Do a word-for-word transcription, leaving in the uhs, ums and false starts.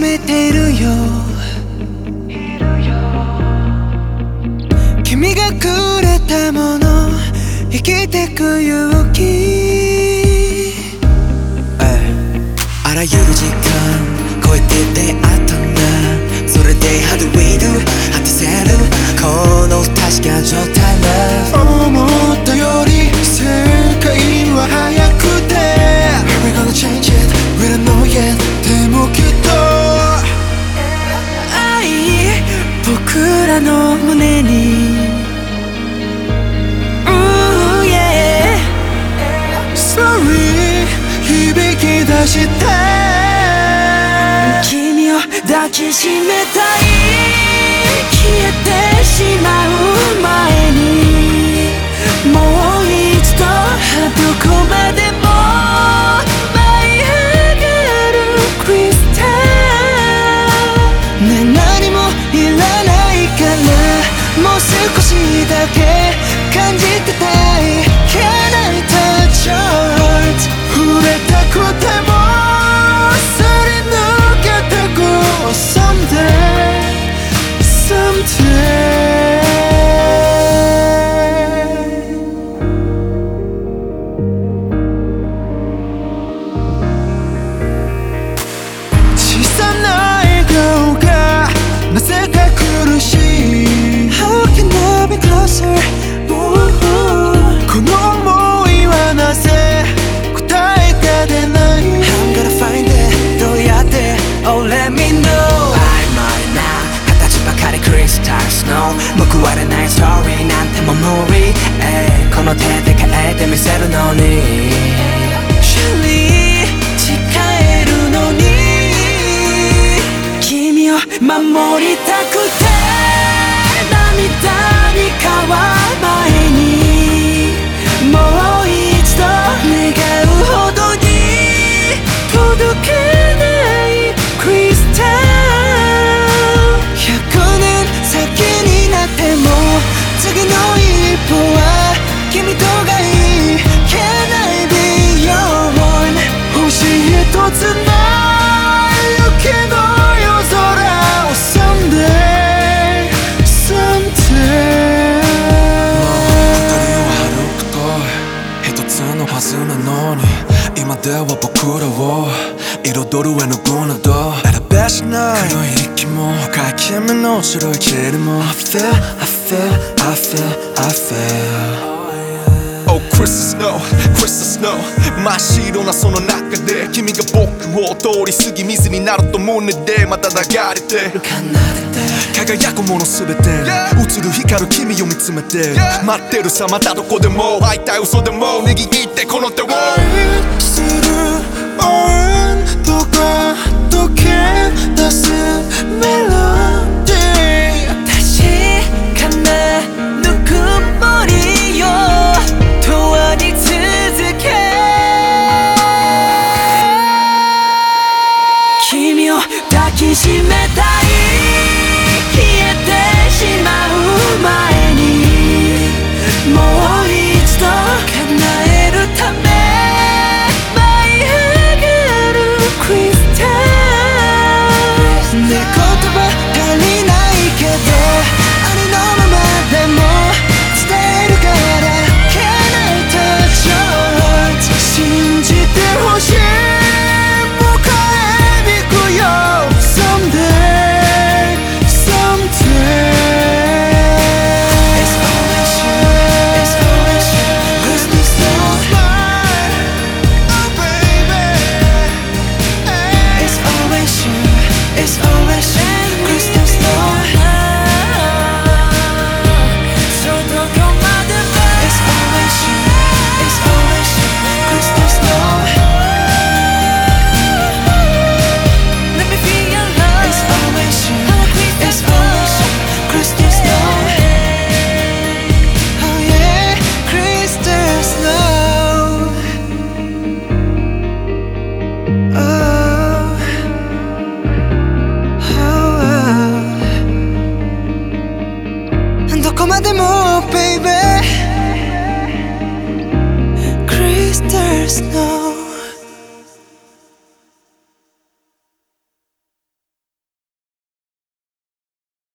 めているよ。君がくれたもの、生きてく勇気。あらゆる時間超えて出会ったんだ。それで How do we do 果たせるこの確か状態。 Love 思ったより世界は速くて We're gonna change it We don't know yet でもきっと愛僕らの胸に Ooh yeah Sorry 響き出して君を抱きしめたい。消えてしまう前にもう一度どこまでも舞い上がるクリスタルね。何もいらないからもう少しだけ感じてたい。 Can I touch your heart 触れたくてもすり抜けてく Someday Someday小さな笑顔がなぜか苦しい How can I be closer Ooh, この想いはなぜ答えが出ない I'm gonna find it どうやって Oh let me know 曖昧な形ばかりクリスタルスノー報われないストーリーなんても無理、えー、この手で変えてみせるのに Surely 誓えるのに君を守りたくて涙に変わる前にもう一度願うほどに届けないクリスタルひゃくねん先になっても次の一歩は君とがいい Can I be your one 星一つの雪の夜空を Someday Someday 二人を歩くと一つのパズルなのに今では僕らを彩る絵の具など選べしない黒い息も深い君の白い霧も I feel, I feel, I feel, I feel Oh Crystal Snow, Crystal Snow 真っ白なその中で君が僕を通り過ぎ水になると胸でまた流れて輝くものすべて映る光る君を見つめて待ってるさまたどこでも会いたい嘘でも握ってこの手を愛する温度が溶け出すメロディー確かなぬくもりよ永遠に続け君を抱きしめたい。消えてしまう前にもう一度叶えるため舞い上がるクリスタルね。言葉足りないけどありのままでも伝えるから Can I touch your heart 信じてほしい迎えに行くよ Someday Someday It's always you It's always you Crystal Snow Oh baby It's always you It's always you Crystal Snow It's always you It's always you Crystal Snow Let me feel your love It's always you It's always you Crystal Snow Oh yeah Crystal Snow Oh Oh oh どこまでも baby Crystal Snow